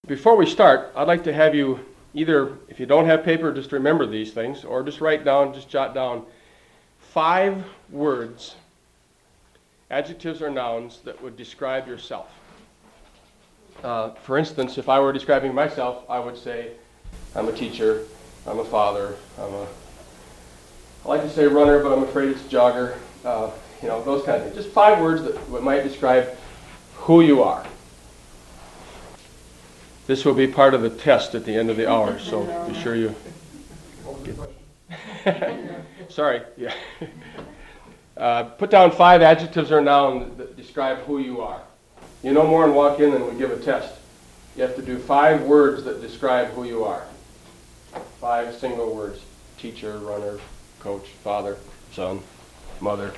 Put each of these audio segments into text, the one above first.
Before we start, I'd like to have you either, if you don't have paper, just remember these things, or just write down, just jot down 5 words, adjectives or nouns, that would describe yourself. For instance, if I were describing myself, I would say, I'm a teacher, I'm a father, I like to say runner, but I'm afraid it's jogger, those kind of things. Just 5 words that might describe who you are. This will be part of the test at the end of the hour, so be sure you... Sorry, yeah. Put down 5 adjectives or nouns that describe who you are. You no more than walk in and we give a test. You have to do 5 words that describe who you are. 5 single words. Teacher, runner, coach, father, son, mother.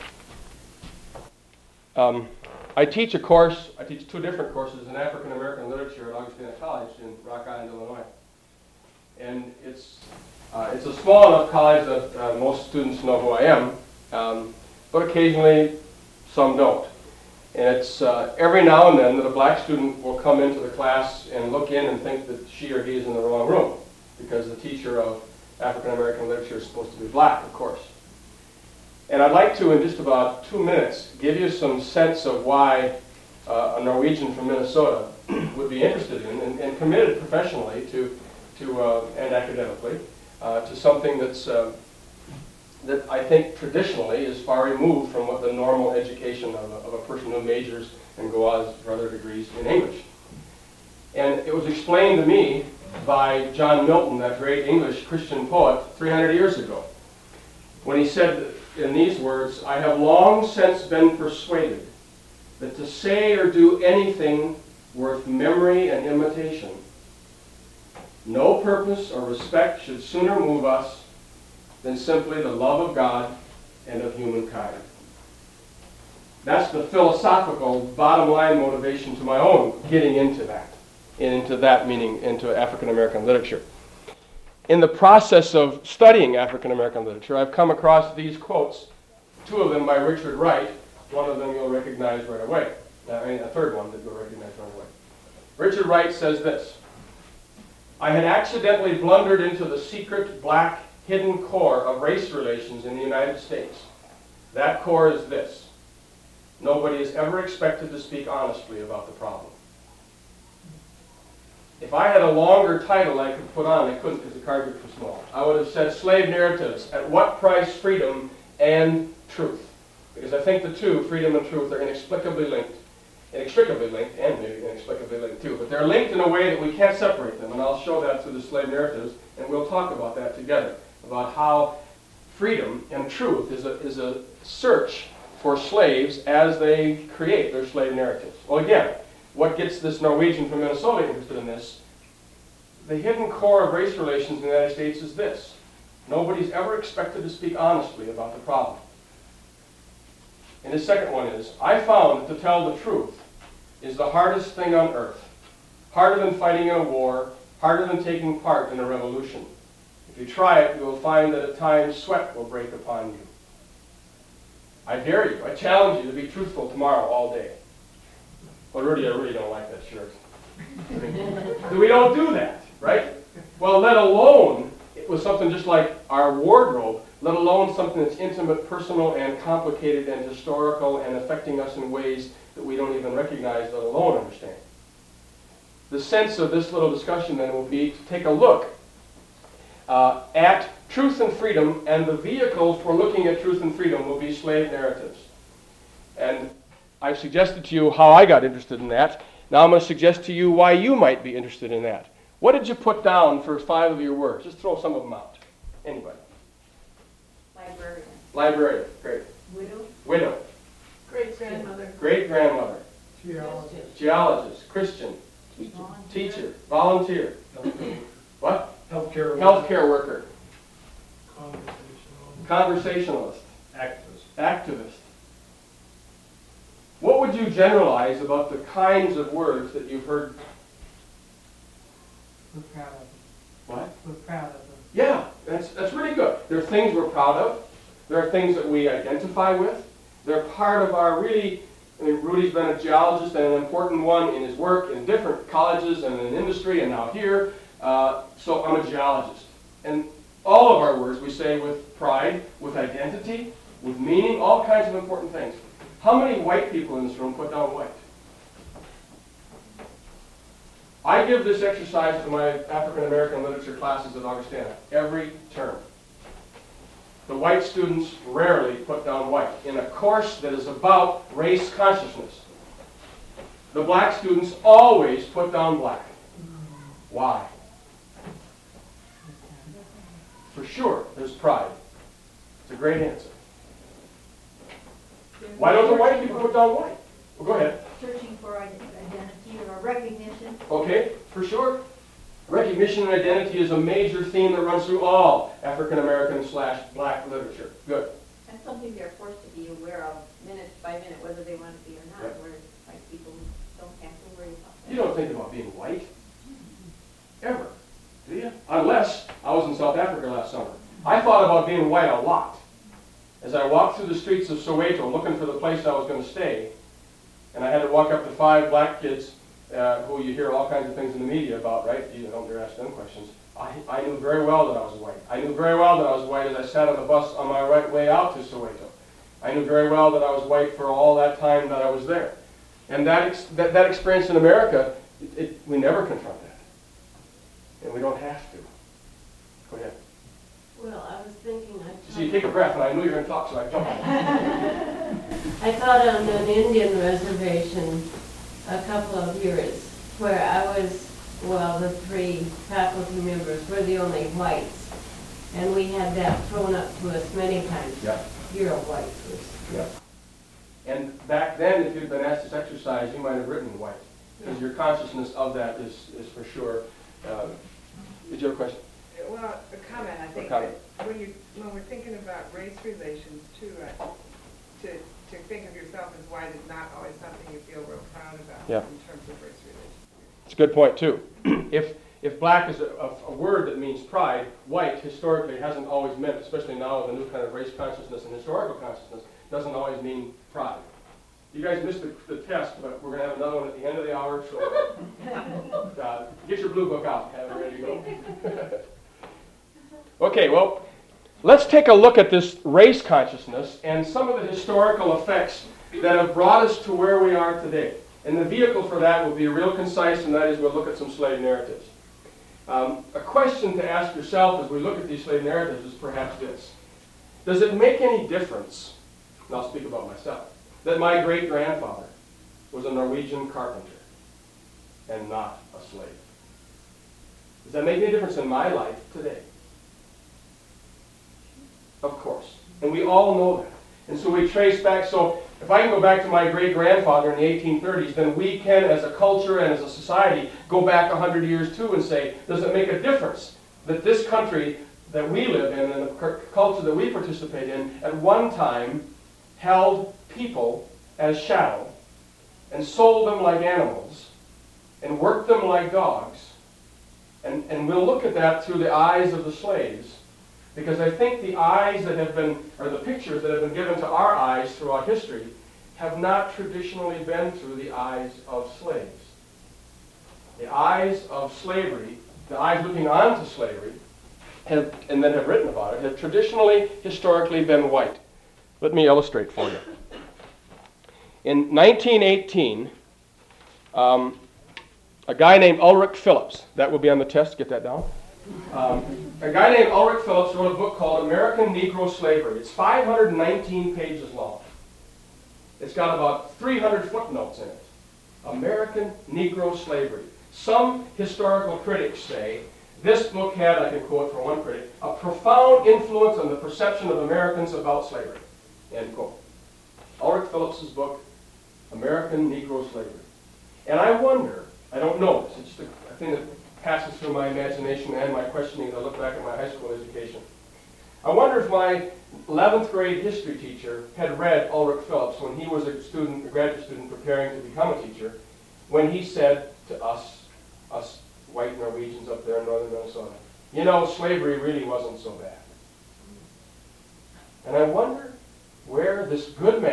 I teach a course. I teach 2 different courses in African American literature at Augustana College in Rock Island, Illinois. And it's a small enough college that most students know who I am, but occasionally some don't. And it's every now and then that a black student will come into the class and look in and think that she or he is in the wrong room, because the teacher of African American literature is supposed to be black, of course. And I'd like to, in just about 2 minutes, give you some sense of why a Norwegian from Minnesota would be interested in and committed professionally to and academically to something that's that I think traditionally is far removed from what the normal education of a person who majors and goes on for other degrees in English. And it was explained to me by John Milton, that great English Christian poet, 300 years ago, when he said in these words, "I have long since been persuaded that to say or do anything worth memory and imitation, no purpose or respect should sooner move us than simply the love of God and of humankind." That's the philosophical bottom line motivation to my own getting into that, and into that meaning into African American literature. In the process of studying African American literature, I've come across these quotes, 2 of them by Richard Wright. One of them you'll recognize right away. A third one that you'll recognize right away. Richard Wright says this: "I had accidentally blundered into the secret, black, hidden core of race relations in the United States. That core is this: nobody is ever expected to speak honestly about the problem." If I had a longer title I could put on, I couldn't because the cards were too small. I would have said Slave Narratives, At What Price Freedom and Truth. Because I think the 2, freedom and truth, are inexplicably linked. Inextricably linked, and maybe inexplicably linked too. But they're linked in a way that we can't separate them. And I'll show that through the Slave Narratives, and we'll talk about that together. About how freedom and truth is a search for slaves as they create their slave narratives. Well, again, what gets this Norwegian from Minnesota interested in this? The hidden core of race relations in the United States is this: nobody's ever expected to speak honestly about the problem. And his second one is, I found that to tell the truth is the hardest thing on earth. Harder than fighting in a war, harder than taking part in a revolution. If you try it, you will find that at times sweat will break upon you. I dare you, I challenge you to be truthful tomorrow all day. Well, Rudy, I really don't like that shirt. We don't do that, right? Well, let alone, it was something just like our wardrobe, let alone something that's intimate, personal, and complicated, and historical, and affecting us in ways that we don't even recognize, let alone understand. The sense of this little discussion then will be to take a look at truth and freedom, and the vehicle for looking at truth and freedom will be slave narratives. And I've suggested to you how I got interested in that. Now I'm going to suggest to you why you might be interested in that. What did you put down for 5 of your words? Just throw some of them out. Anybody? Librarian. Librarian. Great. Widow. Widow. Great-grandmother. Great-grandmother. Geologist. Geologist. Christian. Teacher. Volunteer. What? Healthcare worker. Conversationalist. Activist. What would you generalize about the kinds of words that you've heard? We're proud of them. What? We're proud of them. Yeah, that's really good. There are things we're proud of. There are things that we identify with. They're part of our really I mean, Rudy's been a geologist and an important one in his work in different colleges and in industry and now here. So I'm a geologist. And all of our words we say with pride, with identity, with meaning, all kinds of important things. How many white people in this room put down white? I give this exercise to my African American literature classes at Augustana every term. The white students rarely put down white in a course that is about race consciousness. The black students always put down black. Why? For sure, there's pride. It's a great answer. Why don't the white people put down white? Well, go ahead. Searching for identity or recognition. Okay, for sure. Recognition and identity is a major theme that runs through all African American / black literature. Good. That's something they're forced to be aware of minute by minute, whether they want to be or not, Yep. where white people don't have to worry about that. You don't think about being white. Ever. Do you? Unless I was in South Africa last summer. I thought about being white a lot. As I walked through the streets of Soweto looking for the place I was going to stay, and I had to walk up to 5 black kids who you hear all kinds of things in the media about, right? You don't dare ask them questions. I knew very well that I was white. I knew very well that I was white as I sat on the bus on my right way out to Soweto. I knew very well that I was white for all that time that I was there. And that experience in America, we never confront that. And we don't have to. Go ahead. Well, I was thinking, So you take a breath, and I knew you were going to talk, so I jumped. I taught on an Indian reservation a couple of years where I was, well, the 3 faculty members were the only whites. And we had that thrown up to us many times. Yeah. You're a white person. Yeah. And back then, if you'd been asked this exercise, you might have written white. Because your consciousness of that is for sure. Did you have a question? Well, a comment, I think, comment. that when we're thinking about race relations too, to think of yourself as white is not always something you feel real proud about Yeah. in terms of race relations. It's a good point, too. If black is a word that means pride, white historically hasn't always meant, especially now with the new kind of race consciousness and historical consciousness, doesn't always mean pride. You guys missed the test, but we're going to have another one at the end of the hour, so get your blue book out. Have it ready to go. Okay, well, let's take a look at this race consciousness and some of the historical effects that have brought us to where we are today. And the vehicle for that will be real concise, and that is we'll look at some slave narratives. A question to ask yourself as we look at these slave narratives is perhaps this. Does it make any difference, and I'll speak about myself, that my great-grandfather was a Norwegian carpenter and not a slave? Does that make any difference in my life today? Of course. And we all know that. And so we trace back. So if I can go back to my great-grandfather in the 1830s, then we can, as a culture and as a society, go back 100 years too and say, does it make a difference that this country that we live in and the culture that we participate in at one time held people as chattel and sold them like animals and worked them like dogs? And we'll look at that through the eyes of the slaves. Because I think the eyes that have been, or the pictures that have been given to our eyes throughout history, have not traditionally been through the eyes of slaves. The eyes of slavery, the eyes looking on to slavery, and then have written about it, have traditionally, historically been white. Let me illustrate for you. In 1918, a guy named Ulrich Phillips, that will be on the test, get that down. A guy named Ulrich Phillips wrote a book called American Negro Slavery. It's 519 pages long. It's got about 300 footnotes in it. American Negro Slavery. Some historical critics say this book had, I can quote from one critic, a profound influence on the perception of Americans about slavery. End quote. Ulrich Phillips' book, American Negro Slavery. And I wonder, I don't know this, it's just a thing that passes through my imagination and my questioning as I look back at my high school education. I wonder if my 11th grade history teacher had read Ulrich Phillips when he was a graduate student preparing to become a teacher, when he said to us white Norwegians up there in northern Minnesota, you know, slavery really wasn't so bad. And I wonder where this good man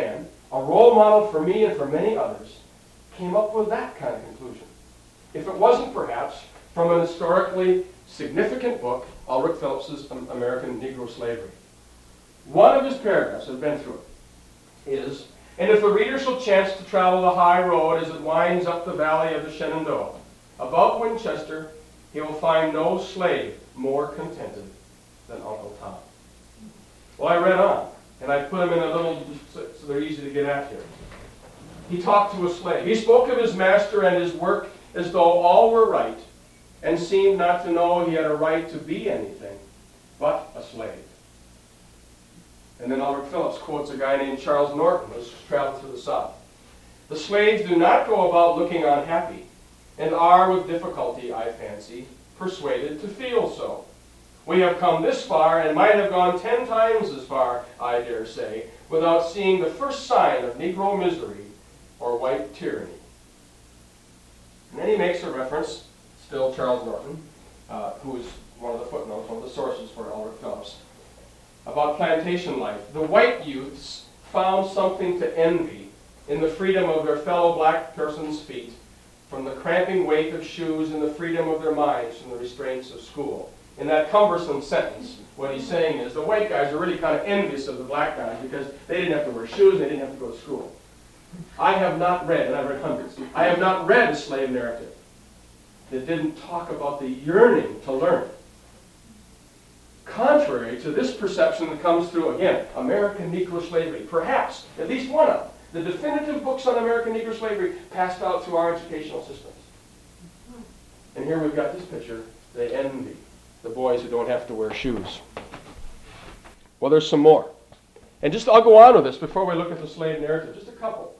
a role model for me and for many others, came up with that kind of conclusion? If it wasn't perhaps from an historically significant book, Ulrich Phillips's American Negro Slavery. One of his paragraphs, I've been through it, is, "And if the reader shall chance to travel the high road as it winds up the valley of the Shenandoah, above Winchester, he will find no slave more contented than Uncle Tom." Well, I read on, and I put them in a little, so they're easy to get at here. He talked to a slave. He spoke of his master and his work as though all were right, and seemed not to know he had a right to be anything but a slave. And then Ulrich Phillips quotes a guy named Charles Norton, who's traveled through the South. "The slaves do not go about looking unhappy, and are with difficulty, I fancy, persuaded to feel so. We have come this far, and might have gone 10 times as far, I dare say, without seeing the first sign of Negro misery or white tyranny." And then he makes a reference, still Charles Norton, who is one of the footnotes, one of the sources for Ulrich Phillips, about plantation life. "The white youths found something to envy in the freedom of their fellow black person's feet, from the cramping weight of shoes, and the freedom of their minds from the restraints of school." In that cumbersome sentence, what he's saying is the white guys are really kind of envious of the black guys because they didn't have to wear shoes, and they didn't have to go to school. I have not read, and I've read hundreds, I have not read a slave narrative that didn't talk about the yearning to learn. Contrary to this perception that comes through, again, American Negro Slavery, perhaps, at least one of the definitive books on American Negro Slavery passed out through our educational systems. And here we've got this picture. They envy the boys who don't have to wear shoes. Well, there's some more. And just, I'll go on with this before we look at the slave narrative, just a couple.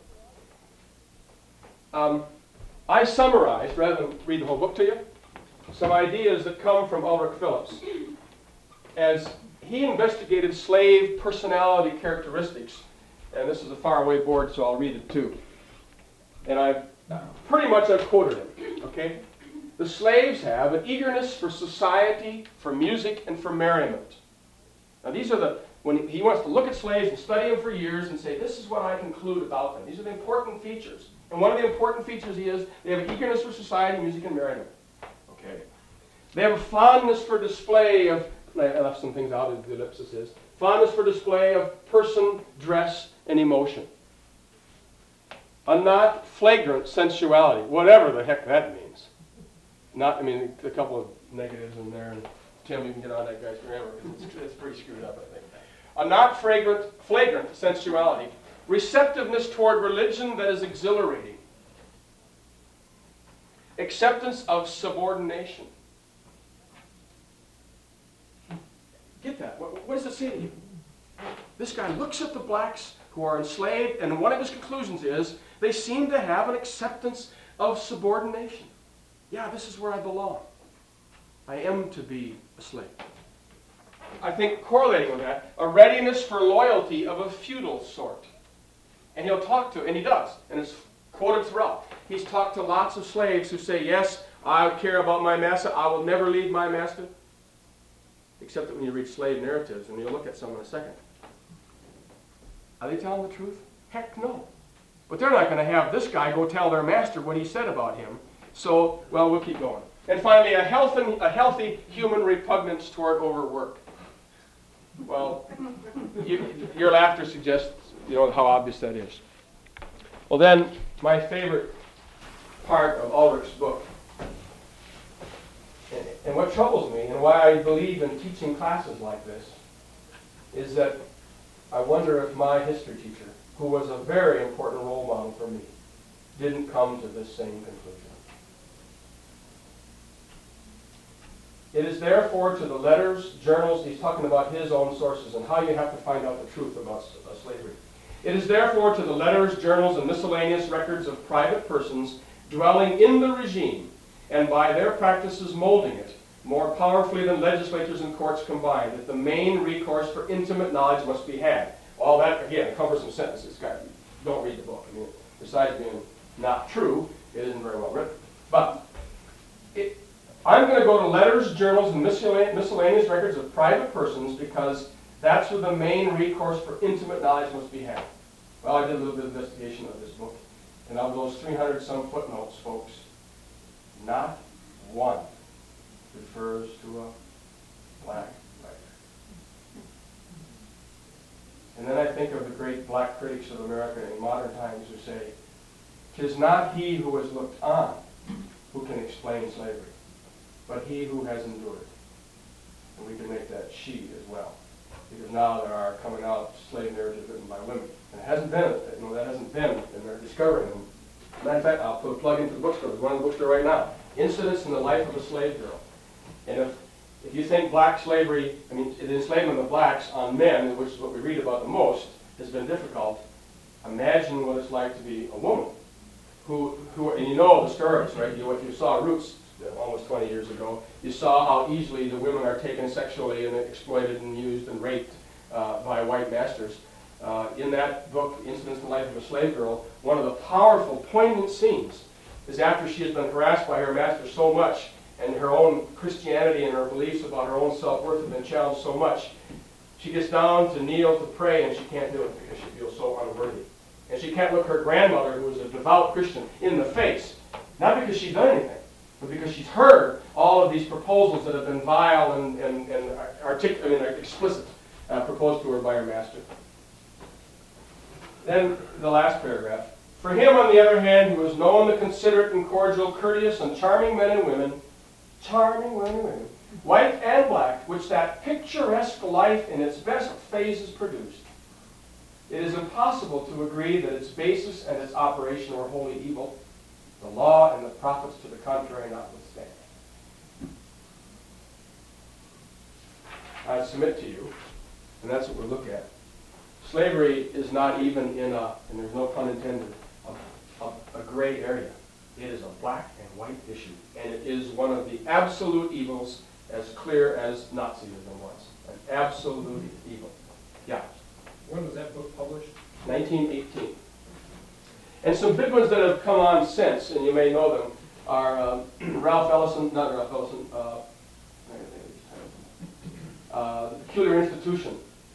I summarized, rather than read the whole book to you, some ideas that come from Ulrich Phillips as he investigated slave personality characteristics. And this is a faraway board, so I'll read it too. And I've quoted him, okay? "The slaves have an eagerness for society, for music, and for merriment." Now these are when he wants to look at slaves and study them for years and say, this is what I conclude about them. These are the important features. And one of the important features is they have an eagerness for society, music, and merriment. Okay. They have a fondness for display of, I left some things out, as the ellipsis is, fondness for display of person, dress, and emotion. A not flagrant sensuality, whatever the heck that means. A couple of negatives in there, and Tim, you can get on that guy's grammar, because it's pretty screwed up, I think. A not flagrant sensuality. Receptiveness toward religion that is exhilarating. Acceptance of subordination. Get that? What does it say to you? This guy looks at the blacks who are enslaved, and one of his conclusions is they seem to have an acceptance of subordination. Yeah, this is where I belong. I am to be a slave. I think correlating with that, a readiness for loyalty of a feudal sort. And he'll talk to, and he does, and it's quoted throughout. He's talked to lots of slaves who say, yes, I care about my master, I will never leave my master. Except that when you read slave narratives, and you'll look at some in a second. Are they telling the truth? Heck no. But they're not going to have this guy go tell their master what he said about him. So, well, we'll keep going. And finally, a healthy human repugnance toward overwork. Well, your laughter suggests, how obvious that is. Well, then, my favorite part of Ulrich's book, and what troubles me, and why I believe in teaching classes like this, is that I wonder if my history teacher, who was a very important role model for me, didn't come to this same conclusion. It is therefore to the letters, journals, he's talking about his own sources and how you have to find out the truth about slavery. It is therefore to the letters, journals, and miscellaneous records of private persons dwelling in the regime and by their practices molding it more powerfully than legislatures and courts combined that the main recourse for intimate knowledge must be had. All that, again, cumbersome sentences. Don't read the book. Besides being not true, it isn't very well written. But I'm going to go to letters, journals, and miscellaneous records of private persons because that's where the main recourse for intimate knowledge must be had. Well, I did a little bit of investigation of this book, and of those 300-some footnotes, folks, not one refers to a black writer. And then I think of the great black critics of America in modern times who say, "'Tis not he who has looked on who can explain slavery, but he who has endured." And we can make that she as well, because now there are coming out slave narratives written by women. And it hasn't been, that hasn't been, and they're discovering them. Matter of fact, I'll put a plug into the bookstore. There's one in the bookstore right now. Incidents in the Life of a Slave Girl. And if you think black slavery, the enslavement of blacks on men, which is what we read about the most, has been difficult, imagine what it's like to be a woman who and you know the stories, right? If you saw Roots almost 20 years ago, you saw how easily the women are taken sexually and exploited and used and raped by white masters. In that book, Incidents in the Life of a Slave Girl, one of the powerful, poignant scenes is after she has been harassed by her master so much, and her own Christianity and her beliefs about her own self-worth have been challenged so much, she gets down to kneel to pray, and she can't do it because she feels so unworthy. And she can't look her grandmother, who was a devout Christian, in the face, not because she's done anything, but because she's heard all of these proposals that have been vile and explicit, proposed to her by her master. Then the last paragraph. For him, on the other hand, who has known the considerate and cordial, courteous and charming men and women, white and black, which that picturesque life in its best phases produced, it is impossible to agree that its basis and its operation were wholly evil, the law and the prophets to the contrary notwithstanding. I submit to you, and that's what we'll look at, slavery is not even in a, and there's no pun intended, a gray area. It is a black and white issue, and it is one of the absolute evils, as clear as Nazism was. An absolute evil. Yeah. When was that book published? 1918. And some big ones that have come on since, and you may know them, are Ralph Ellison, not Ralph Ellison, The Peculiar Institution.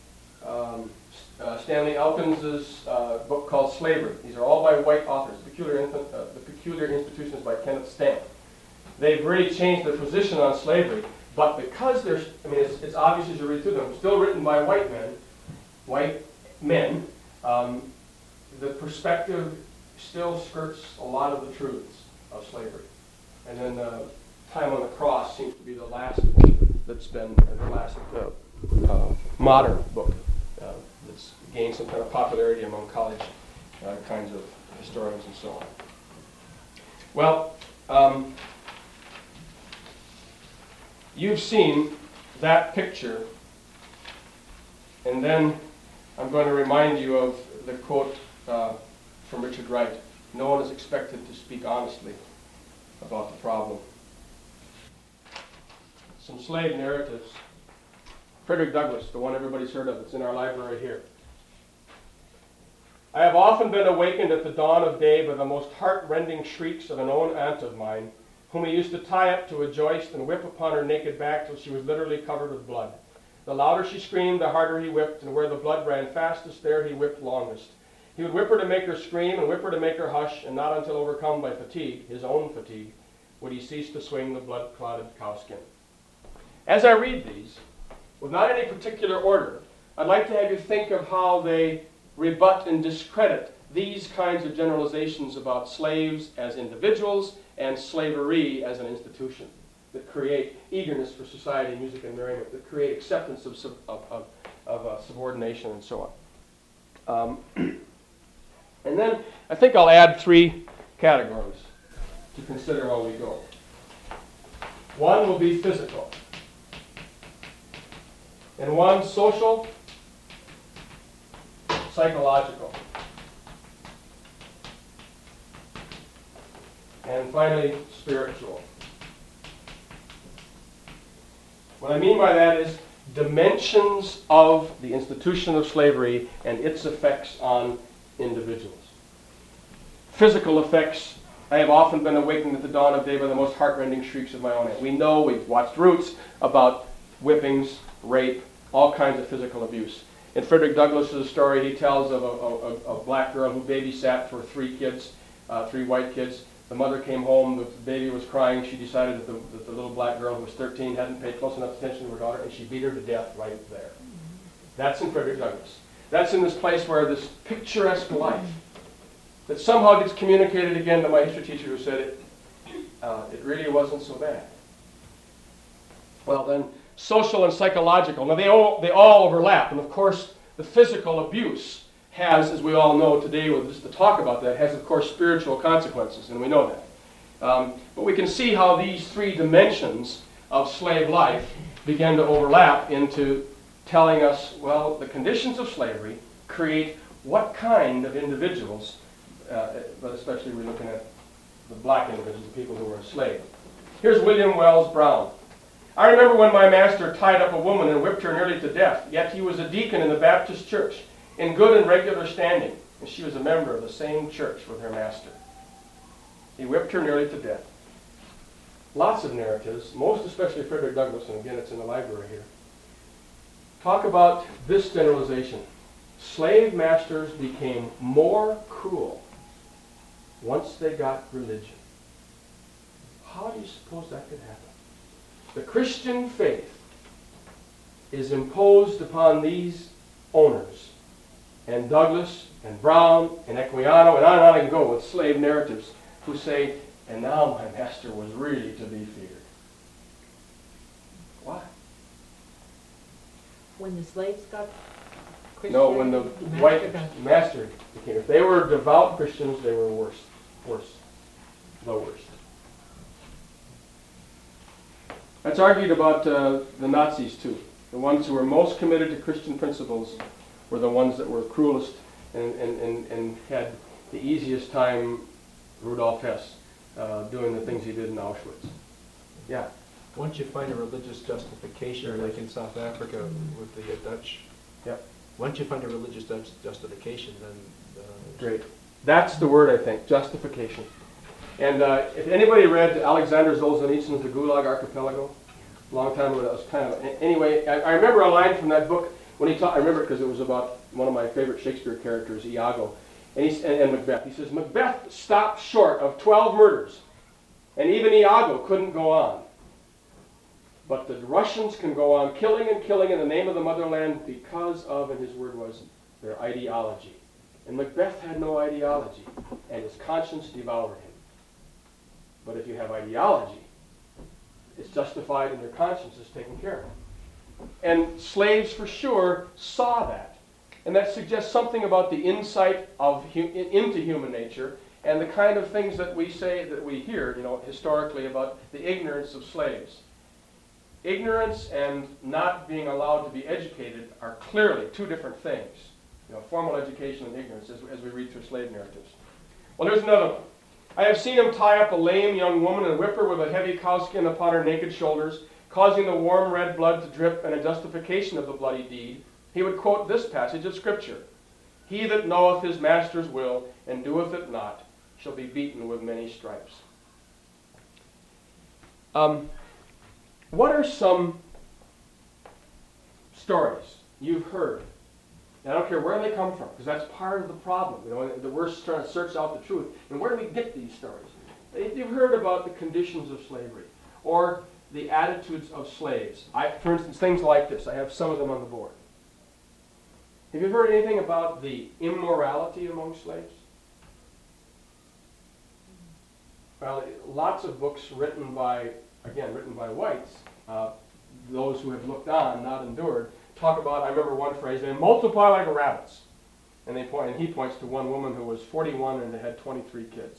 Stanley Elkins's book called Slavery. These are all by white authors. The Peculiar Institution is by Kenneth Stamp. They've really changed their position on slavery, but because there's, it's obvious as you read through them, still written by white men, the perspective still skirts a lot of the truths of slavery. And then Time on the Cross seems to be the last book that's been the last modern book that's gained some kind of popularity among college kinds of historians and so on. Well, you've seen that picture, and then I'm going to remind you of the quote from Richard Wright. No one is expected to speak honestly about the problem. Some slave narratives. Frederick Douglass, the one everybody's heard of, it's in our library here. I have often been awakened at the dawn of day by the most heart-rending shrieks of an own aunt of mine, whom he used to tie up to a joist and whip upon her naked back till she was literally covered with blood. The louder she screamed, the harder he whipped, and where the blood ran fastest, there he whipped longest. He would whip her to make her scream and whip her to make her hush, and not until overcome by fatigue, his own fatigue, would he cease to swing the blood-clotted cowskin. As I read these, with not any particular order, I'd like to have you think of how they rebut and discredit these kinds of generalizations about slaves as individuals and slavery as an institution that create eagerness for society, music, and merriment, that create acceptance of subordination and so on. And then I think I'll add 3 categories to consider while we go. One will be physical, and one social, psychological, and finally spiritual. What I mean by that is dimensions of the institution of slavery and its effects on individuals. Physical effects. I have often been awakened at the dawn of day by the most heartrending shrieks of my own aunt. We know, we've watched Roots, about whippings, rape, all kinds of physical abuse. In Frederick Douglass's story, he tells of a black girl who babysat for 3 kids, 3 white kids. The mother came home, the baby was crying. She decided that the little black girl who was 13 hadn't paid close enough attention to her daughter, and she beat her to death right there. That's in Frederick Douglass. That's in this place where this picturesque life that somehow gets communicated again to my history teacher who said it really wasn't so bad. Well then, social and psychological. Now they all overlap, and of course the physical abuse has, as we all know today, with just to talk about that, has of course spiritual consequences, and we know that. But we can see how these 3 dimensions of slave life begin to overlap into telling us, well, the conditions of slavery create what kind of individuals, but especially we're looking at the black individuals, the people who were enslaved. Here's William Wells Brown. I remember when my master tied up a woman and whipped her nearly to death, yet he was a deacon in the Baptist church, in good and regular standing, and she was a member of the same church with her master. He whipped her nearly to death. Lots of narratives, most especially Frederick Douglass, and again it's in the library here, talk about this generalization. Slave masters became more cruel once they got religion. How do you suppose that could happen? The Christian faith is imposed upon these owners, and Douglass and Brown and Equiano and on I can go with slave narratives who say, and now my master was really to be feared. Why? When the slaves got Christian? No, when the white master became. If they were devout Christians, they were worse. The worst. That's argued about the Nazis too. The ones who were most committed to Christian principles were the ones that were cruelest and had the easiest time, Rudolf Hess, doing the things he did in Auschwitz. Yeah. Once you find a religious justification, like in South Africa with the Dutch, Yep. once you find a religious justification, then... Great. That's the word, I think, justification. And if anybody read Alexander Solzhenitsyn's The Gulag Archipelago, a long time ago, that was kind of... Anyway, I remember a line from that book when he taught... I remember it because it was about one of my favorite Shakespeare characters, Iago, and Macbeth. He says, Macbeth stopped short of 12 murders, and even Iago couldn't go on. But the Russians can go on killing and killing in the name of the motherland because of, and his word was, their ideology. And Macbeth had no ideology, and his conscience devoured him. But if you have ideology, it's justified and your conscience is taken care of. And slaves, for sure, saw that. And that suggests something about the insight into human nature and the kind of things that we say, that we hear, historically about the ignorance of slaves. Ignorance and not being allowed to be educated are clearly 2 different things. Formal education and ignorance as we read through slave narratives. Well, here's another one. I have seen him tie up a lame young woman and whip her with a heavy cowskin upon her naked shoulders, causing the warm red blood to drip, and in justification of the bloody deed, he would quote this passage of Scripture. He that knoweth his master's will, and doeth it not, shall be beaten with many stripes. What are some stories you've heard? And I don't care where they come from, because that's part of the problem. That we're trying to search out the truth. And where do we get these stories? You've heard about the conditions of slavery, or the attitudes of slaves. For instance, things like this. I have some of them on the board. Have you heard anything about the immorality among slaves? Well, lots of books written by whites, those who have looked on, not endured, talk about, I remember one phrase, they multiply like rabbits. And he points to one woman who was 41 and had 23 kids.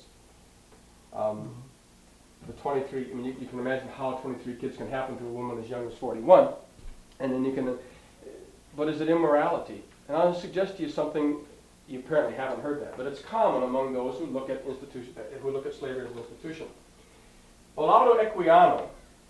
The 23, you can imagine how 23 kids can happen to a woman as young as 41. And then but is it immorality? And I'll suggest to you something, you apparently haven't heard that, but it's common among those who look at slavery as an institution. Olaudah Equiano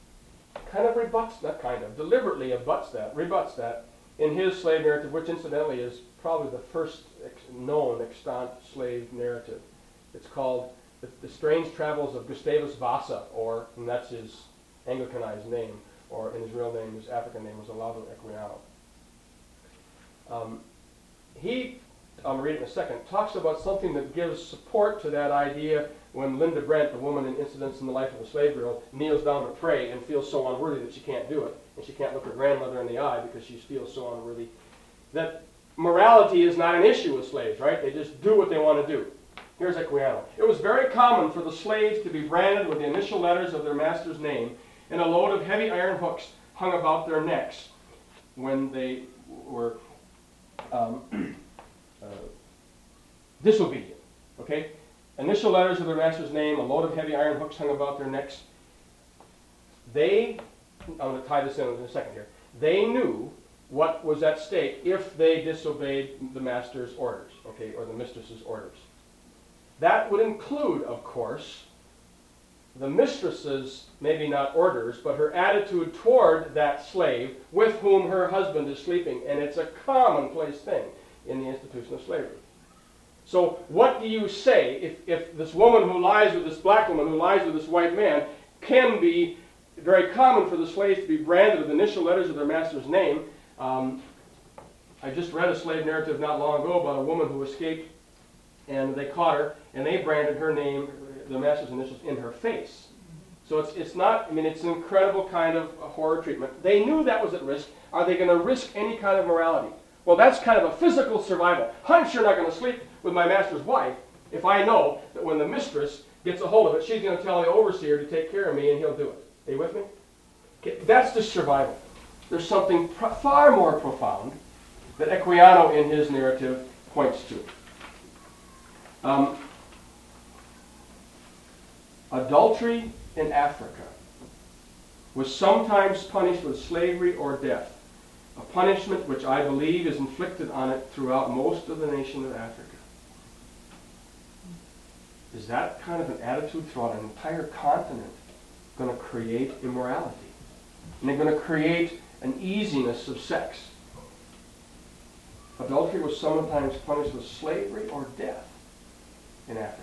deliberately rebuts that in his slave narrative, which incidentally is probably the first known extant slave narrative. It's called The Strange Travels of Gustavus Vasa, and that's his Anglicanized name, or in his real name, his African name was Olaudah Equiano. He, I'll read it in a second, talks about something that gives support to that idea when Linda Brent, the woman in Incidents in the Life of a Slave Girl, kneels down to pray and feels so unworthy that she can't do it, and she can't look her grandmother in the eye because she feels so unworthy, that morality is not an issue with slaves, right? They just do what they want to do. Here's Equiano. It was very common for the slaves to be branded with the initial letters of their master's name, and a load of heavy iron hooks hung about their necks when they were disobedient. Okay? Initial letters of their master's name, a load of heavy iron hooks hung about their necks. I'm going to tie this in a second here. They knew what was at stake if they disobeyed the master's orders, okay, or the mistress's orders. That would include, of course, the mistress's, maybe not orders, but her attitude toward that slave with whom her husband is sleeping. And it's a commonplace thing in the institution of slavery. So what do you say if this woman who lies with this black woman who lies with this white man can be very common for the slaves to be branded with initial letters of their master's name? I just read a slave narrative not long ago about a woman who escaped, and they caught her, and they branded her name, the master's initials, in her face. So it's not, I mean, it's an incredible kind of horror treatment. They knew that was at risk. Are they going to risk any kind of morality? Well, that's kind of a physical survival. I'm sure not going to sleep with my master's wife if I know that when the mistress gets a hold of it, she's going to tell the overseer to take care of me, and he'll do it. Are you with me? Okay, that's just survival. There's something far more profound that Equiano in his narrative points to. Adultery in Africa was sometimes punished with slavery or death, a punishment which I believe is inflicted on it throughout most of the nation of Africa. Is that kind of an attitude throughout an entire continent going to create immorality? And they're going to create an easiness of sex? Adultery was sometimes punished with slavery or death in Africa.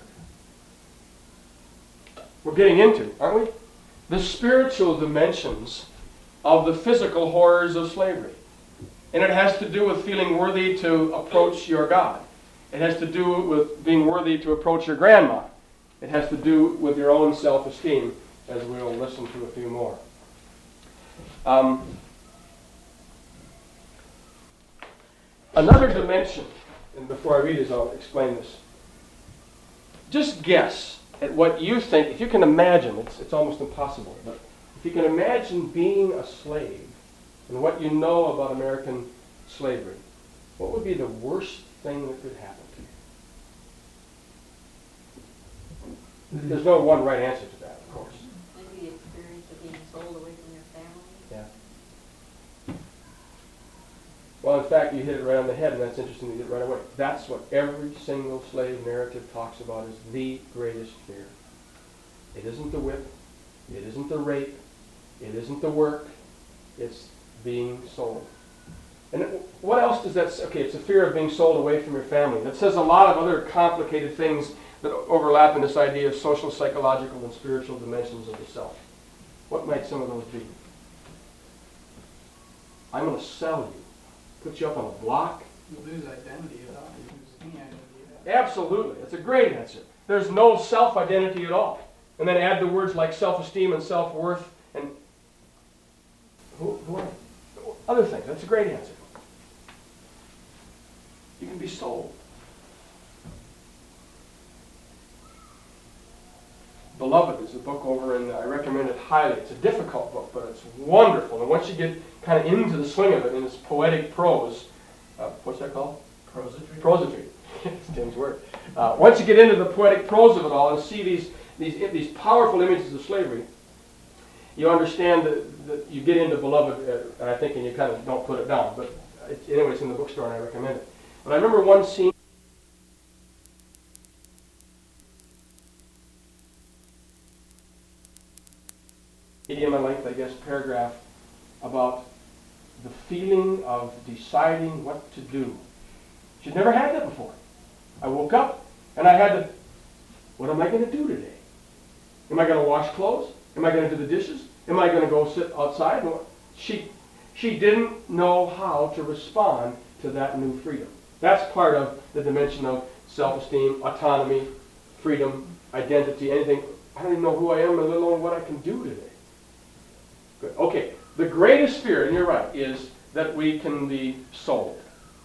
We're getting into, aren't we? The spiritual dimensions of the physical horrors of slavery. And it has to do with feeling worthy to approach your God. It has to do with being worthy to approach your grandma. It has to do with your own self-esteem, as we'll listen to a few more. Another dimension, and before I read this, I'll explain this. Just guess at what you think, if you can imagine, it's almost impossible, but if you can imagine being a slave and what you know about American slavery, what would be the worst thing that could happen to you? There's no one right answer to that, of course. Maybe the experience of being sold away from your family. Yeah. Well, in fact, you hit it right on the head, and that's interesting to get right away. That's what every single slave narrative talks about as the greatest fear. It isn't the whip. It isn't the rape. It isn't the work. It's being sold. And what else does that say? Okay, it's a fear of being sold away from your family. That says a lot of other complicated things that overlap in this idea of social, psychological, and spiritual dimensions of the self. What might some of those be? I'm going to sell you. Put you up on a block. You lose identity at all. You lose any identity at all. Absolutely. That's a great answer. There's no self-identity at all. And then add the words like self-esteem and self-worth and who are other things. That's a great answer. You can be sold. Beloved is a book over, and I recommend it highly. It's a difficult book, but it's wonderful. And once you get kind of into the swing of it in its poetic prose, what's that called? Prosody. Prosody. It's Tim's word. Once you get into the poetic prose of it all and see these powerful images of slavery, you understand that you get into Beloved, I think, and you kind of don't put it down. But anyway, it's in the bookstore, and I recommend it. But I remember one scene. Medium-length, I guess, paragraph about the feeling of deciding what to do. She'd never had that before. I woke up and I had to, what am I going to do today? Am I going to wash clothes? Am I going to do the dishes? Am I going to go sit outside? She didn't know how to respond to that new freedom. That's part of the dimension of self-esteem, autonomy, freedom, identity, anything. I don't even know who I am, let alone what I can do today. Good. Okay, the greatest fear, and you're right, is that we can be sold.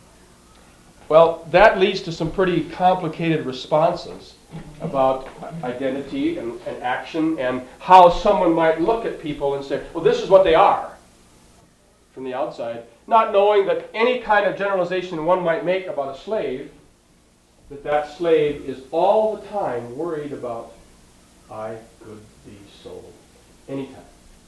Well, that leads to some pretty complicated responses about identity and action and how someone might look at people and say, well, this is what they are from the outside, not knowing that any kind of generalization one might make about a slave, that slave is all the time worried about, I could be sold anytime.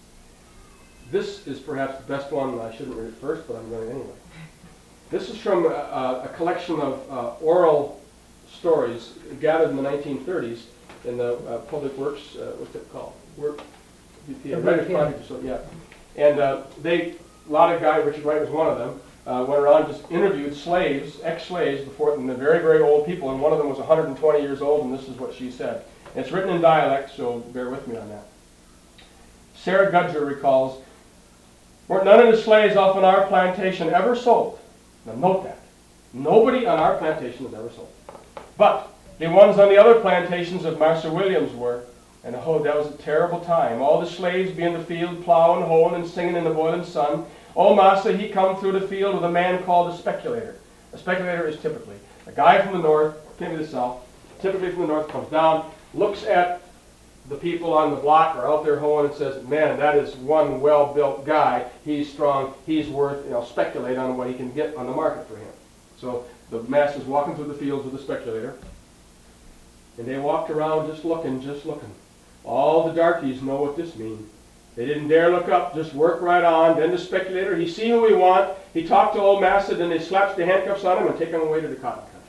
This is perhaps the best one. I shouldn't read it first, but I'm going to anyway. This is from a collection of oral stories gathered in the 1930s in the Public Works, what's it called? Writers Project or something, yeah. And a lot of guys, Richard Wright was one of them, went around and just interviewed slaves, ex-slaves, before them, the very, very old people, and one of them was 120 years old, and this is what she said. And it's written in dialect, so bear with me on that. Sarah Gudger recalls, "Were none of the slaves off on our plantation ever sold?" Now note that. Nobody on our plantation was ever sold. But the ones on the other plantations of Master Williams were, and oh, that was a terrible time. All the slaves be in the field plowing, hoeing, and singing in the boiling sun. Oh, Master, he come through the field with a man called a speculator. A speculator is typically a guy from the north, maybe the south, typically from the north, comes down, looks at the people on the block or out there hoeing and says, man, that is one well-built guy. He's strong. He's worth, speculate on what he can get on the market for him. So the master's walking through the fields with a speculator, and they walked around just looking. All the darkies know what this means. They didn't dare look up, just work right on. Then the speculator, he see who he want. He talked to old master, then they slaps the handcuffs on him and take him away to the cotton country.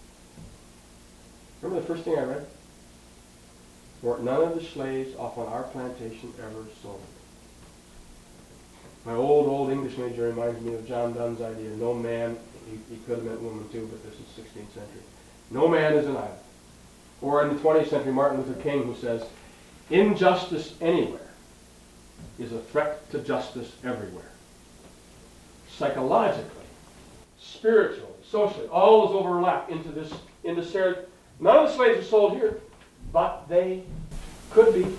Remember the first thing I read? Weren't none of the slaves off on our plantation ever sold. My old English major reminds me of John Donne's idea. No man, he could have meant woman too, but this is 16th century. No man is an island. Or in the 20th century, Martin Luther King, who says, injustice anywhere is a threat to justice everywhere. Psychologically, spiritually, socially, all those overlap into Sarah. None of the slaves are sold here, but they could be.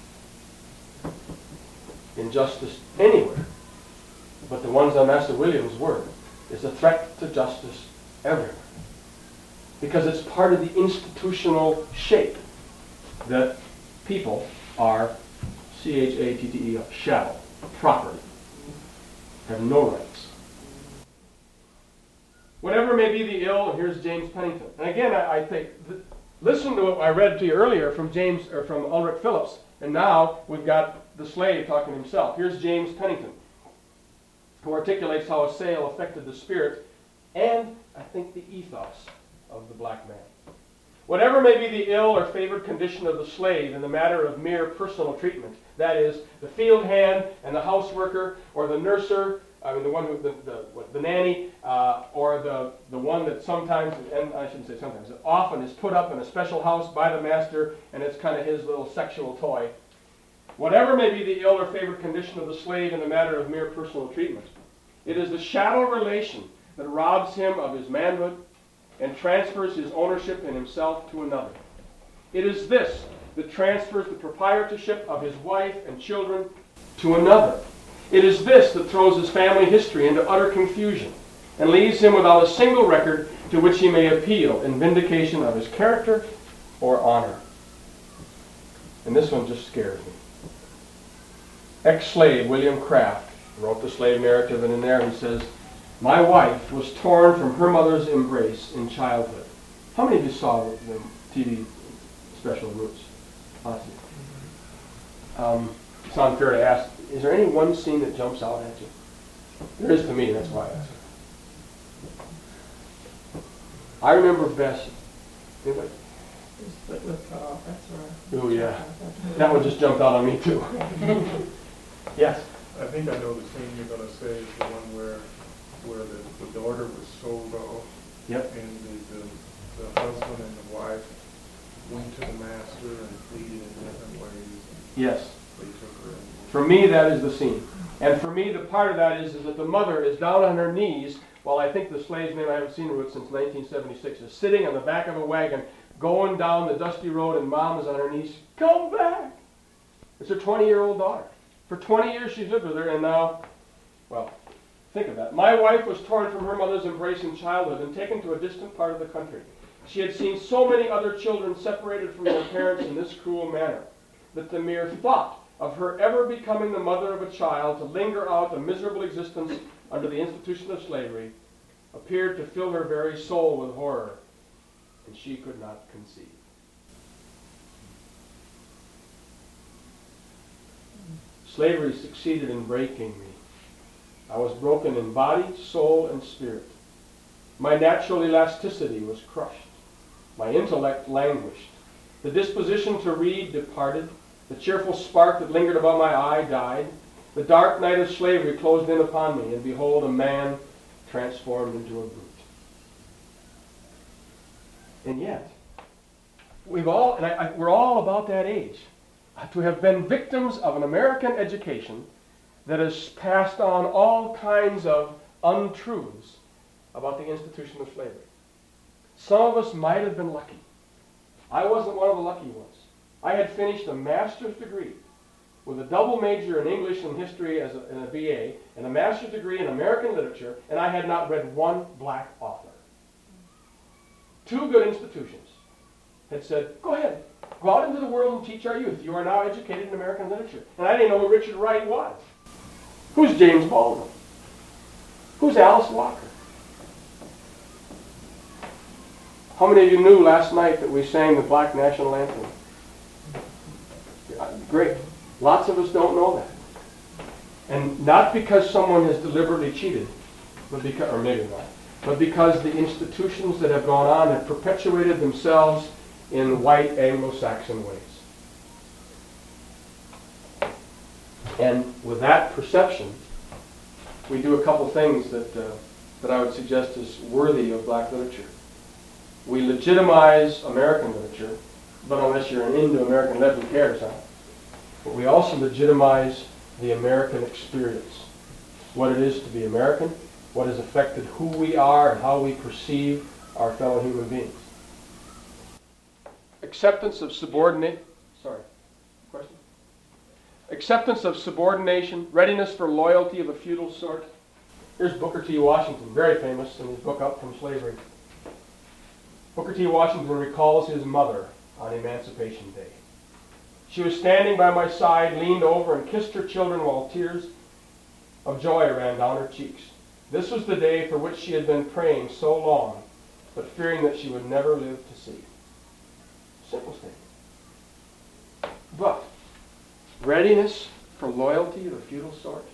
Injustice anywhere, but the ones on Master Williams' were, is a threat to justice everywhere. Because it's part of the institutional shape that people are C-H-A-T-T-E, chattel, property, have no rights. Whatever may be the ill, and here's James Pennington. And again, I think, listen to what I read to you earlier from Ulrich Phillips, and now we've got the slave talking to himself. Here's James Pennington, who articulates how a sale affected the spirit and, I think, the ethos of the black man. Whatever may be the ill or favored condition of the slave in the matter of mere personal treatment, that is, the field hand and the house worker, or the nurser, the one who, the nanny, or the one that sometimes, and I shouldn't say sometimes, often is put up in a special house by the master, and it's kind of his little sexual toy. Whatever may be the ill or favored condition of the slave in the matter of mere personal treatment, it is the chattel relation that robs him of his manhood and transfers his ownership in himself to another. It is this that transfers the proprietorship of his wife and children to another. It is this that throws his family history into utter confusion and leaves him without a single record to which he may appeal in vindication of his character or honor. And this one just scares me. Ex-slave William Craft wrote the slave narrative, and in there he says, my wife was torn from her mother's embrace in childhood. How many of you saw the TV special Roots? It's unfair to ask, is there any one scene that jumps out at you? There is to me, that's why I asked. I remember Bessie. Anybody? Split was cut off, that's right. Oh yeah, that one just jumped out on me too. Yes? I think I know the scene you're going to say is the one where the daughter was sold off. Yep. And the husband and the wife went to the master and pleaded in different ways. Yes. They took her in. For me, that is the scene. And for me, the part of that is that the mother is down on her knees well, I think the slave's name, I haven't seen Ruth since 1976, is sitting on the back of a wagon going down the dusty road, and Mom is on her knees. Come back! It's her 20-year-old daughter. For 20 years she's lived with her, and now, well, think of that. My wife was torn from her mother's embrace in childhood and taken to a distant part of the country. She had seen so many other children separated from their parents in this cruel manner that the mere thought of her ever becoming the mother of a child to linger out a miserable existence under the institution of slavery appeared to fill her very soul with horror, and she could not conceive. Slavery succeeded in breaking me. I was broken in body, soul, and spirit. My natural elasticity was crushed. My intellect languished. The disposition to read departed. The cheerful spark that lingered about my eye died. The dark night of slavery closed in upon me, and behold, a man transformed into a brute. And yet, we're all about that age, to have been victims of an American education that has passed on all kinds of untruths about the institution of slavery. Some of us might have been lucky. I wasn't one of the lucky ones. I had finished a master's degree with a double major in English and history in a BA, and a master's degree in American literature, and I had not read one black author. Two good institutions had said, go ahead, go out into the world and teach our youth. You are now educated in American literature. And I didn't know who Richard Wright was. Who's James Baldwin? Who's Alice Walker? How many of you knew last night that we sang the Black National Anthem? Great. Lots of us don't know that. And not because someone has deliberately cheated, but because, or maybe not, but because the institutions that have gone on have perpetuated themselves in white Anglo-Saxon ways. And with that perception, we do a couple things that I would suggest is worthy of black literature. We legitimize American literature, but unless you're into American lit, who cares, huh? But we also legitimize the American experience, what it is to be American, what has affected who we are and how we perceive our fellow human beings. Acceptance of subordination, readiness for loyalty of a feudal sort. Here's Booker T. Washington, very famous in his book Up From Slavery. Booker T. Washington recalls his mother on Emancipation Day. She was standing by my side, leaned over and kissed her children while tears of joy ran down her cheeks. This was the day for which she had been praying so long, but fearing that she would never live to see. Simple statement. But readiness for loyalty of the feudal sort?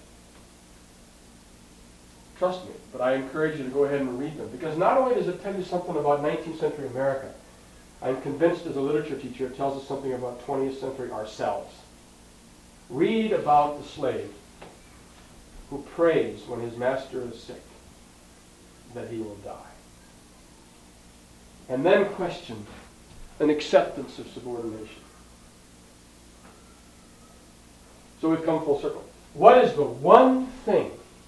Trust me, but I encourage you to go ahead and read them, because not only does it tell you something about 19th century America, I'm convinced as a literature teacher it tells us something about 20th century ourselves. Read about the slave who prays when his master is sick that he will die. And then question an acceptance of subordination. So we've come full circle. What is the one thing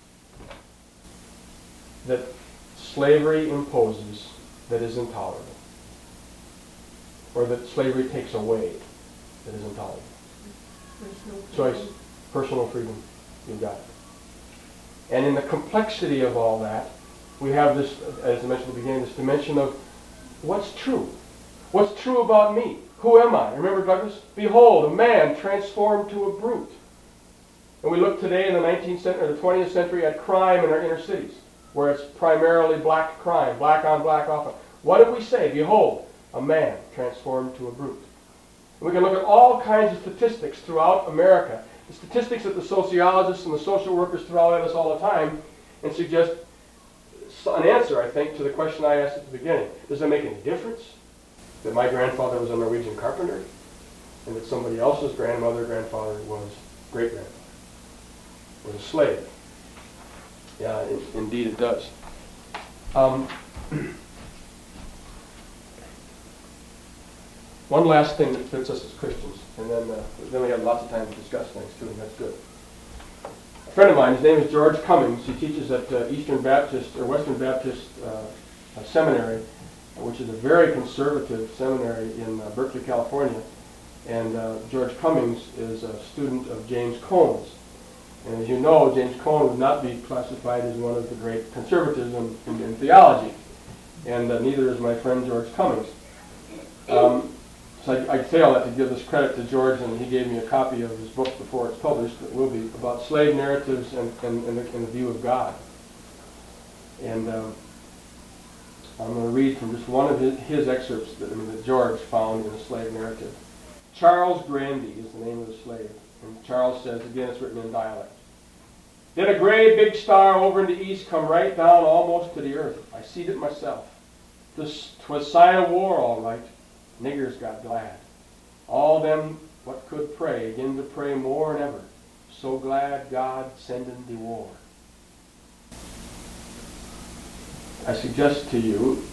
that slavery imposes that is intolerable? Or that slavery takes away that is intolerable? Choice, personal freedom. You got it. And in the complexity of all that, we have this, as I mentioned at the beginning, this dimension of what's true. What's true about me? Who am I? Remember Douglas? Behold, a man transformed to a brute. And we look today in the 19th century, or the 20th century at crime in our inner cities, where it's primarily black crime, black on black often. What did we say? Behold, a man transformed to a brute. And we can look at all kinds of statistics throughout America, the statistics that the sociologists and the social workers throw at us all the time, and suggest an answer, I think, to the question I asked at the beginning. Does it make any difference that my grandfather was a Norwegian carpenter and that somebody else's grandfather was great-grandfather, was a slave? Yeah, indeed it does. One last thing that fits us as Christians, and then we have lots of time to discuss things too, and that's good. friend of mine. His name is George Cummings. He teaches at Eastern Baptist or Western Baptist Seminary, which is a very conservative seminary in Berkeley, California. And George Cummings is a student of James Cone's. And as you know, James Cone would not be classified as one of the great conservatives in theology. And neither is my friend George Cummings. So I say all that to give this credit to George, and he gave me a copy of his book before it's published. It will be about slave narratives and the view of God. And I'm going to read from just one of his excerpts that George found in a slave narrative. Charles Granby is the name of the slave. And Charles says, again, it's written in dialect. Did a gray big star over in the east come right down almost to the earth? I seed it myself. 'Twas sign of war, all right. Niggers got glad. All them what could pray, begin to pray more than ever. So glad God sending the war. I suggest to you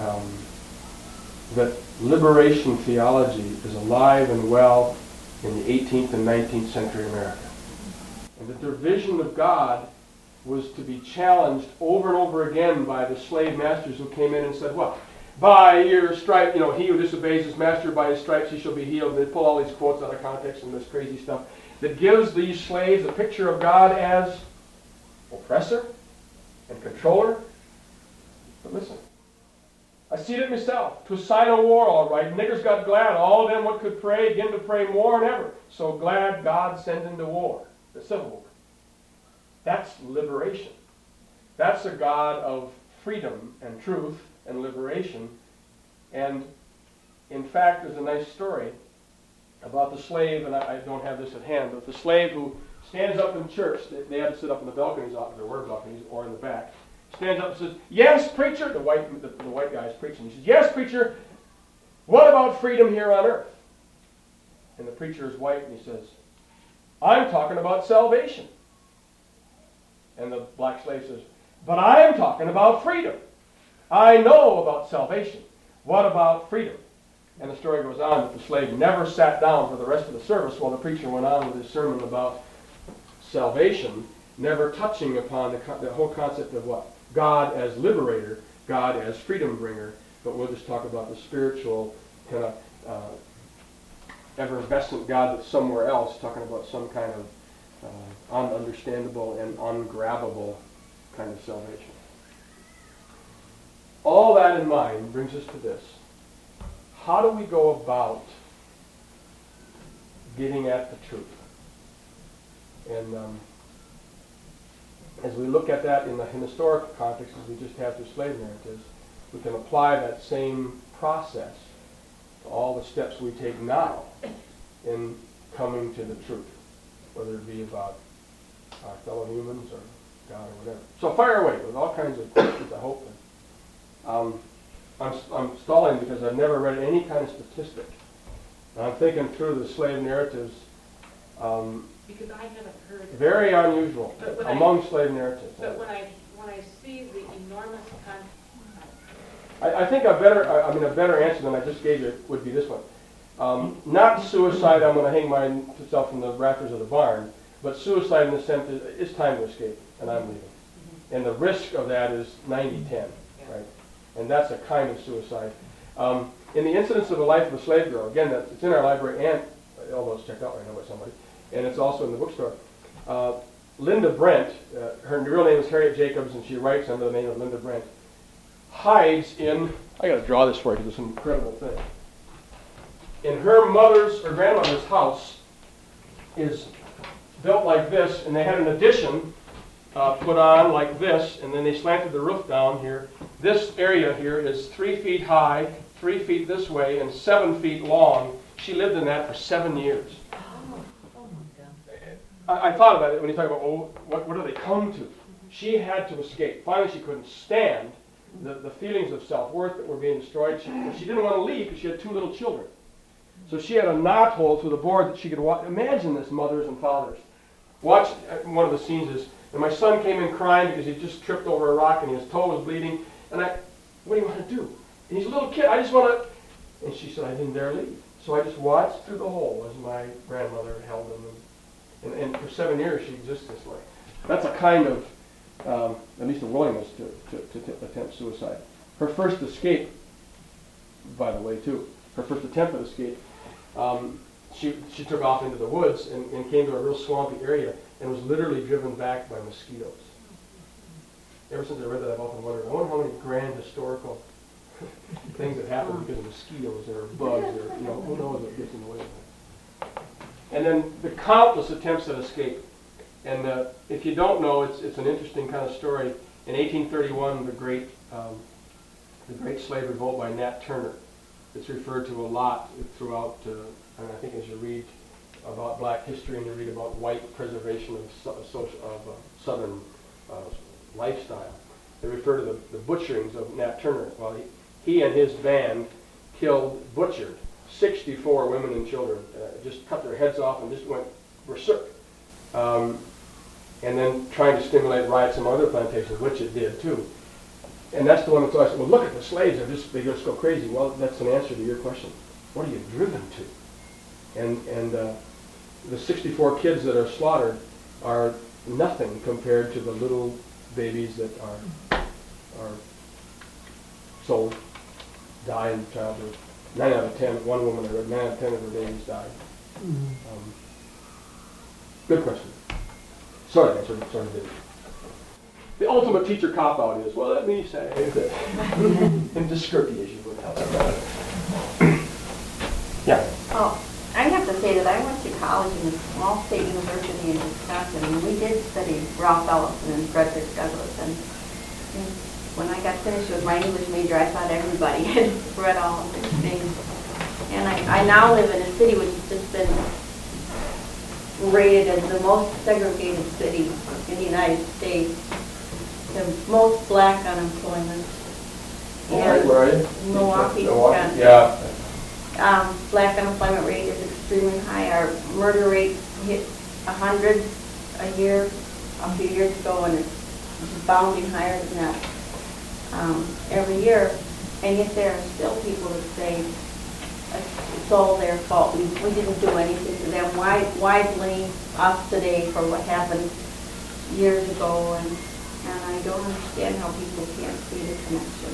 that liberation theology is alive and well in the 18th and 19th century America. And that their vision of God was to be challenged over and over again by the slave masters who came in and said, well, by your stripe, he who disobeys his master, by his stripes he shall be healed. And they pull all these quotes out of context and this crazy stuff that gives these slaves a picture of God as oppressor and controller. But listen, I seed it myself. 'Twas sign of war, all right. Niggers got glad. All of them what could pray, begin to pray more than ever. So glad God sent into war, the Civil War. That's liberation. That's a God of freedom and truth and liberation. And in fact, there's a nice story about the slave, and I don't have this at hand, but the slave who stands up in church. They had to sit up in the balconies, there were balconies, or in the back. Stands up and says, yes, preacher. The white guy is preaching. He says, yes, preacher, what about freedom here on earth? And the preacher is white, and he says, I'm talking about salvation. And the black slave says, but I'm talking about freedom. I know about salvation. What about freedom? And the story goes on that the slave never sat down for the rest of the service while the preacher went on with his sermon about salvation, never touching upon the whole concept of what? God as liberator, God as freedom bringer, but we'll just talk about the spiritual kind of effervescent God that's somewhere else, talking about some kind of ununderstandable and ungrabbable kind of salvation. All that in mind brings us to this. How do we go about getting at the truth? And as we look at that in the historical context, as we just have through slave narratives, we can apply that same process to all the steps we take now in coming to the truth, whether it be about our fellow humans or God or whatever. So fire away with all kinds of questions, I hope. I'm stalling because I've never read any kind of statistic. And I'm thinking through the slave narratives. Because I haven't heard. Very unusual among slave narratives. But when I see the enormous I think a better answer than I just gave you would be this one. Not suicide, I'm going to hang myself from the rafters of the barn, but suicide in the sense that it's time to escape, and I'm leaving. Mm-hmm. And the risk of that is 90-10, right? And that's a kind of suicide. In the Incidents of the Life of a Slave Girl, again, it's in our library, and although it's checked out right now by somebody, and it's also in the bookstore. Linda Brent, her real name is Harriet Jacobs, and she writes under the name of Linda Brent, hides in, I got to draw this for you because it's an incredible thing. In her grandmother's house is built like this, and they had an addition put on like this, and then they slanted the roof down here. This area here is 3 feet high, 3 feet this way, and 7 feet long. She lived in that for 7 years. I thought about it when you talk about, what do they come to? She had to escape. Finally, she couldn't stand the feelings of self-worth that were being destroyed. She didn't want to leave because she had 2 little children. So she had a knothole through the board that she could watch. Imagine this, mothers and fathers. Watch, one of the scenes is, and my son came in crying because he just tripped over a rock and his toe was bleeding. And what do you want to do? And he's a little kid, I just want to, and she said, I didn't dare leave. So I just watched through the hole as my grandmother held him. And for 7 years she exists this way. That's a kind of, at least a willingness to attempt suicide. Her first escape, by the way, too, her first attempt at escape, she took off into the woods and came to a real swampy area and was literally driven back by mosquitoes. Ever since I read that, I've often wondered, I wonder how many grand historical things that happen because of mosquitoes or bugs or, who knows what gets in the way of that. And then the countless attempts at escape. And if you don't know, it's an interesting kind of story. In 1831, the great slave revolt by Nat Turner. It's referred to a lot throughout, and I think as you read about black history and you read about white preservation of Southern lifestyle, they refer to the butcherings of Nat Turner. Well, he and his band butchered 64 women and children, just cut their heads off and just went berserk. And then trying to stimulate riots in other plantations, which it did too. And that's the one that's always said, well, look at the slaves, they just go crazy. Well, that's an answer to your question. What are you driven to? And the 64 kids that are slaughtered are nothing compared to the little babies that are sold, die in childhood. 9 out of 10, one woman I read, 9 out of 10 of her babies died. Good question. Sorry, I sort of did. The ultimate teacher cop-out is, well, let me say that. And just skirt the issue with that. Yeah. Oh, I have to say that I went to college in a small state university in Wisconsin, and we did study Ralph Ellison and Frederick Douglass. And when I got finished with my English major, I thought everybody had read all of these things. And I now live in a city which has just been rated as the most segregated city in the United States, the most black unemployment. And Where are you? Milwaukee, Wisconsin. Yeah. Black unemployment rate is extremely high. Our murder rate hit 100 a year a few years ago, and it's bounding higher than that every year. And yet there are still people that say it's all their fault. We didn't do anything to them. Why blame us today for what happened years ago? And I don't understand how people can't see the connection.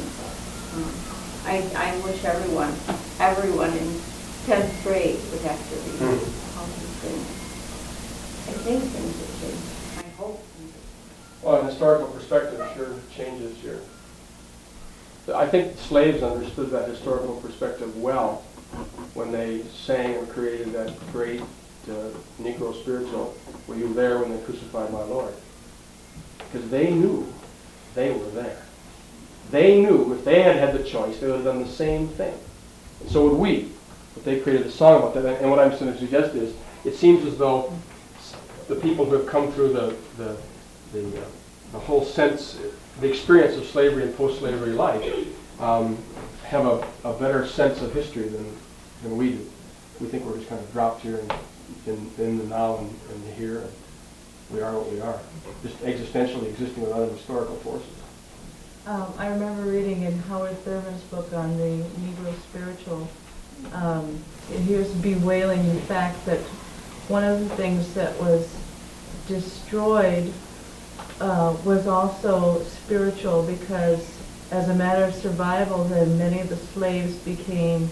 I wish everyone in 10th grade would have to read all these things. I think things have changed. I hope things have changed. Well, an historical perspective sure changes your... I think slaves understood that historical perspective well when they sang or created that great Negro spiritual, "Were you there when they crucified my Lord?" Because they knew they were there. They knew if they had had the choice, they would have done the same thing. And so would we. But they created a song about that. And what I'm going to suggest is, it seems as though the people who have come through the whole sense, the experience of slavery and post-slavery life, have a better sense of history than we do. We think we're just kind of dropped here in the now and the here, and we are what we are, just existentially existing without historical forces. I remember reading in Howard Thurman's book on the Negro spiritual, he was bewailing the fact that one of the things that was destroyed was also spiritual, because as a matter of survival, then many of the slaves became,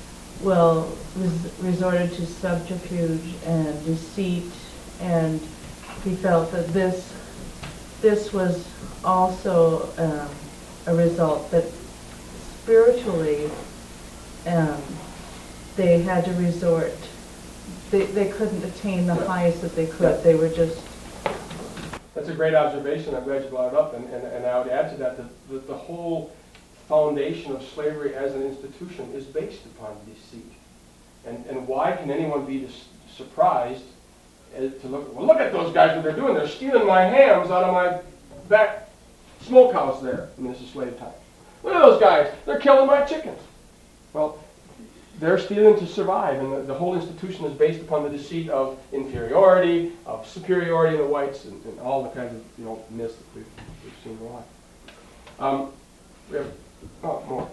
resorted to subterfuge and deceit, and he felt that this was also a result that spiritually they had to resort. They couldn't attain the highest that they could. They were just... That's a great observation. I'm glad you brought it up. And I would add to that the whole foundation of slavery as an institution is based upon deceit. And why can anyone be surprised to look at those guys, what they're doing? They're stealing my hams out of my back smokehouse there. I mean, this is slave time. Look at those guys. They're killing my chickens. Well, they're stealing to survive, and the whole institution is based upon the deceit of inferiority, of superiority in the whites, and all the kinds of myths that we've seen a lot. We have more.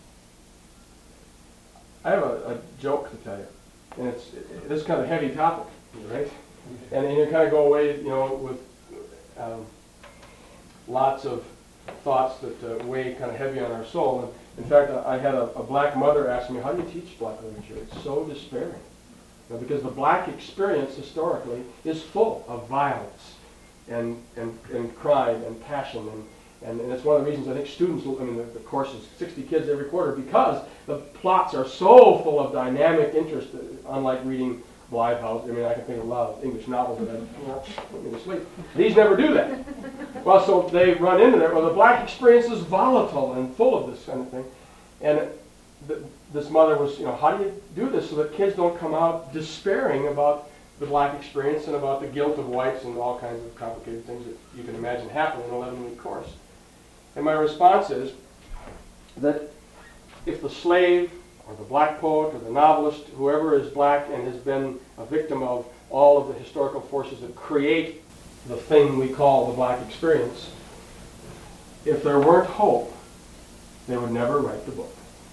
I have a joke to tell you, and it's kind of a heavy topic, right? And you kind of go away, with lots of thoughts that weigh kind of heavy on our soul. And in fact, I had a black mother ask me, how do you teach black literature? It's so despairing. Because the black experience historically is full of violence and crime and passion. And it's one of the reasons I think students, the course is 60 kids every quarter, because the plots are so full of dynamic interest, unlike reading Blythe House. I can think of a lot of English novels that put me to sleep. These never do that. Well, so they run into that. Well, the black experience is volatile and full of this kind of thing. And this mother was, how do you do this so that kids don't come out despairing about the black experience and about the guilt of whites and all kinds of complicated things that you can imagine happen in an 11-week course. And my response is that if the slave or the black poet or the novelist, whoever is black and has been a victim of all of the historical forces that create the thing we call the black experience, if there weren't hope, they would never write the book.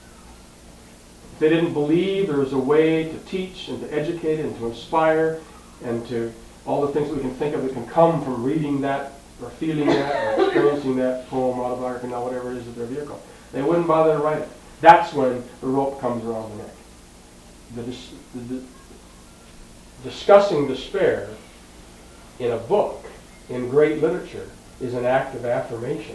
If they didn't believe there was a way to teach and to educate and to inspire and to all the things that we can think of that can come from reading that or feeling that or experiencing that poem, autobiography, now whatever it is of their vehicle, they wouldn't bother to write it. That's when the rope comes around the neck. The discussing despair in a book, in great literature, is an act of affirmation.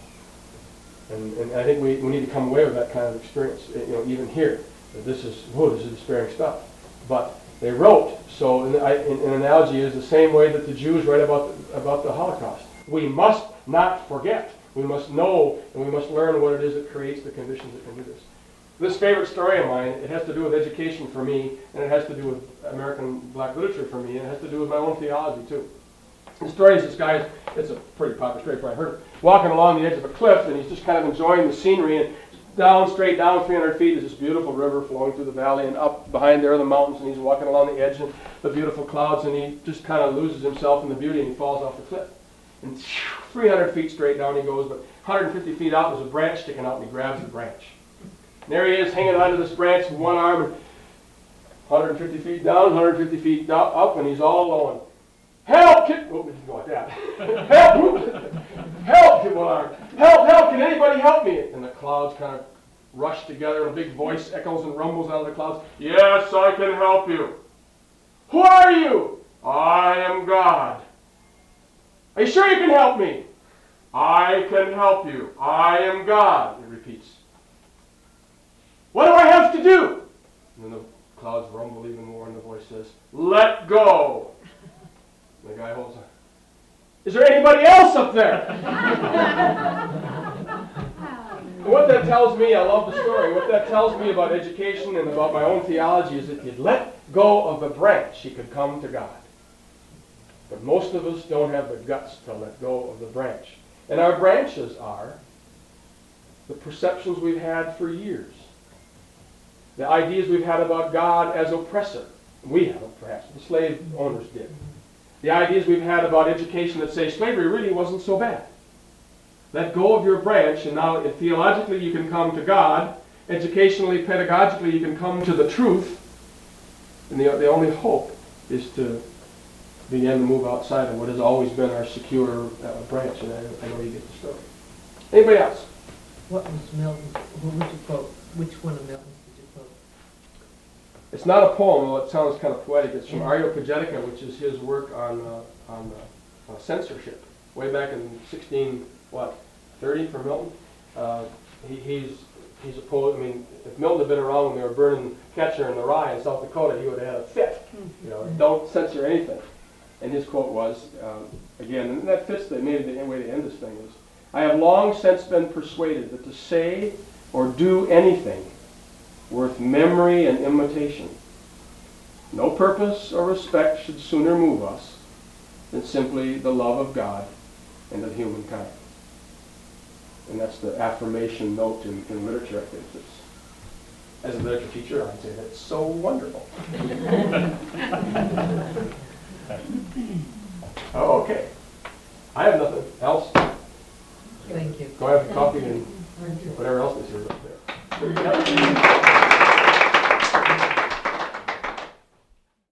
And I think we need to come away with that kind of experience, even here. This is despairing stuff. But they wrote, so an analogy is the same way that the Jews write about the Holocaust. We must not forget. We must know and we must learn what it is that creates the conditions that can do this. This favorite story of mine, it has to do with education for me, and it has to do with American black literature for me, and it has to do with my own theology too. The story is this guy, it's a pretty popular story, probably heard it, walking along the edge of a cliff, and he's just kind of enjoying the scenery, and straight down 300 feet is this beautiful river flowing through the valley, and up behind there are the mountains, and he's walking along the edge and the beautiful clouds, and he just kind of loses himself in the beauty, and he falls off the cliff. And 300 feet straight down he goes, but 150 feet out there's a branch sticking out, and he grabs the branch. And there he is, hanging onto this branch with one arm, and 150 feet down, 150 feet up, and he's all alone. Help! Oh, we didn't go like that. Help! Help! Get one arm. Help! Help! Can anybody help me? And the clouds kind of rush together, and a big voice echoes and rumbles out of the clouds. Yes, I can help you. Who are you? I am God. Are you sure you can help me? I can help you. I am God. He repeats. What do I have to do? And then the clouds rumble even more, and the voice says, let go. And the guy holds on. Is there anybody else up there? And what that tells me, I love the story, what that tells me about education and about my own theology is that if you'd let go of the branch, you could come to God. But most of us don't have the guts to let go of the branch. And our branches are the perceptions we've had for years. The ideas we've had about God as oppressor. We haven't, perhaps. The slave owners did. The ideas we've had about education that say slavery really wasn't so bad. Let go of your branch, and now theologically you can come to God. Educationally, pedagogically, you can come to the truth. And the only hope is to begin to move outside of what has always been our secure branch. And I know you get the story. Anybody else? What was Milton's? What would you quote? Which one of Milton's did you quote? It's not a poem, though it sounds kind of poetic. It's from Areopagitica, which is his work on censorship. Way back in 1630 for Milton. He's a poet. I mean, if Milton had been around when they were burning Catcher in the Rye in South Dakota, he would have had a fit. Don't censor anything. And his quote was, again, and that fits maybe the way to end this thing is, I have long since been persuaded that to say or do anything worth memory and imitation, no purpose or respect should sooner move us than simply the love of God and of humankind. And that's the affirmation note in literature, I think. As a literature teacher, I'd say that's so wonderful. Oh, okay. I have nothing.